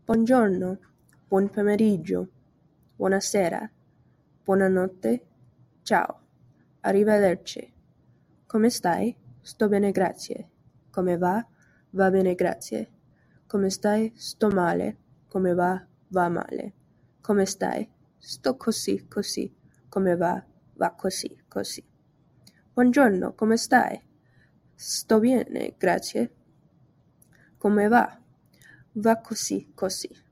Buongiorno, buon pomeriggio, buonasera, buonanotte, ciao, arrivederci. Come stai? Sto bene, grazie. Come va? Va bene, grazie. Come stai? Sto male. Come va? Va male. Come stai? Sto così, così. Come va? Va così, così. Buongiorno, come stai? Sto bene, grazie. Come va? Va così, così.